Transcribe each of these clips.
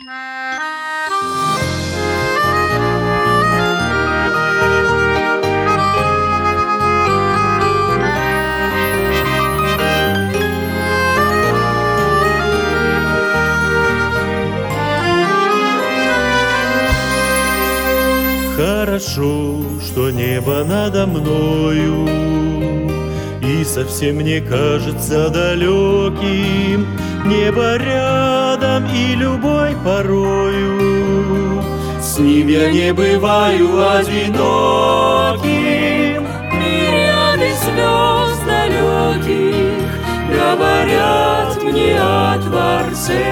Хорошо, что небо надо мною и совсем не кажется далеким. Небо рядом и любой порою, с ним я не бываю одиноким. Мириады звезд далеких говорят мне о Творце,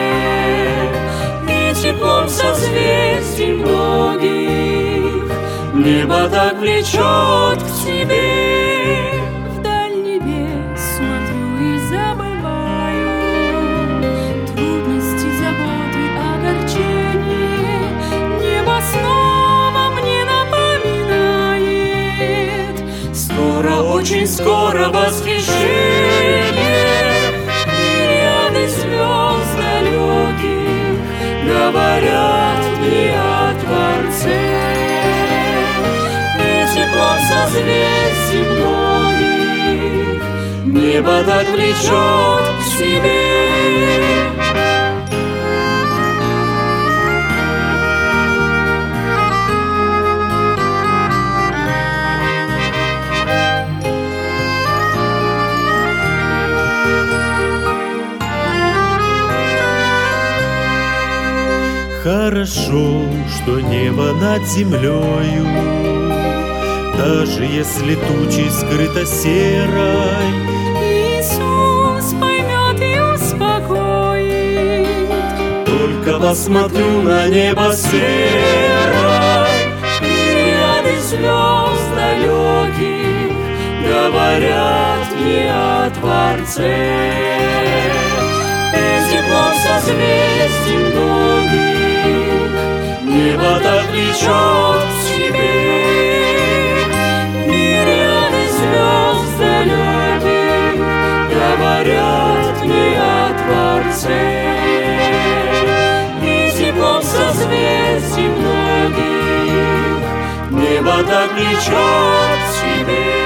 и теплом созвездий многих небо так влечет к тебе. Вдаль небес смотрю и забываю трудности, заботы, огорчения. Небо снова мне напоминает: скоро, очень скоро восхищение. Мириады звезд далеких говорят мне о Творце, теплом созвездий многих небо так влечет к себе. Хорошо, что небо над землею, даже если тучей скрыто серой, Иисус поймет и успокоит. только посмотрю на небо серой. Мириады звезд далеких говорят мне о Творце, и теплом созвездий многих небо так влечет к себе. Мириады звезд далеких говорят мне о Творце, и теплом созвездий многих небо так влечет к себе.